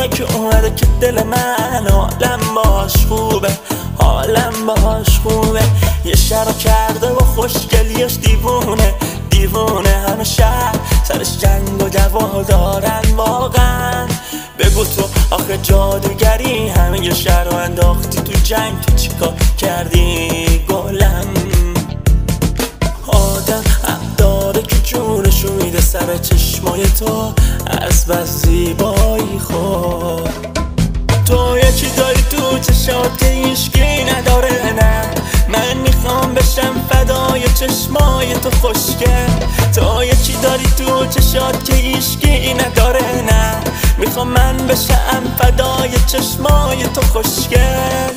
که اومده که دل من حالم باش خوبه، حالم باش خوبه. یه شرا کرده و خوشگلیش دیوونه، دیوونه. همه شهر سرش جنگ و دعوا دارن واقعا. بگو تو آخه جادوگری همه یه شهر رو انداختی تو جنگ، تو چیکار کردی گلم؟ آدم هم داره که جونشو میده سر چشمای تو از بس زیبایی. خود تو یکی داری تو چشات که هیچکی نداره، نه من میخوام بشم فدای چشمای تو خوشگل. تو یکی داری تو چشات که هیچکی نداره، نه میخوام من بشم فدای چشمای تو خوشگل.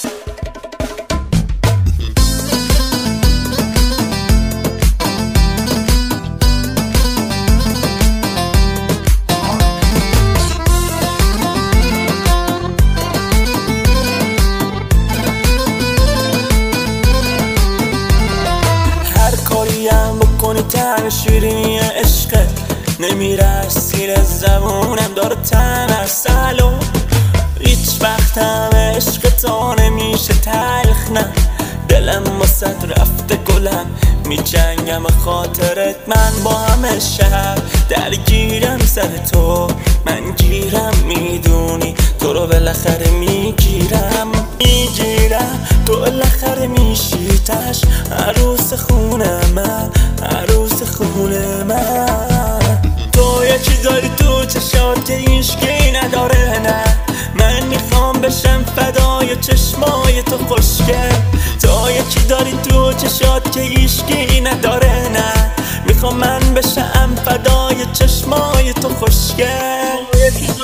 کاریم بکنی تن شیرینی عشقت نمیره از سیر زبونم، داره تن اصل و هیچ وقتم عشق تو نمیشه تلخ. نه دلم واسد رفته گلم، میجنگم خاطرت. من با همه شهر درگیرم سر تو، من گیرم میدونی تو رو بالاخره میگیرم، میگیرم تو بالاخره میشی تش عروس خونه من، عروس خونه من. تو یکی داری تو چشات که هیچکی نداره، نه من میخوام بشم فدای چشمای تو خوشگل. تو یکی داری تو چشات که هیچکی نداره، نه میخوام من بشم فدای چشمای تو خوشگل.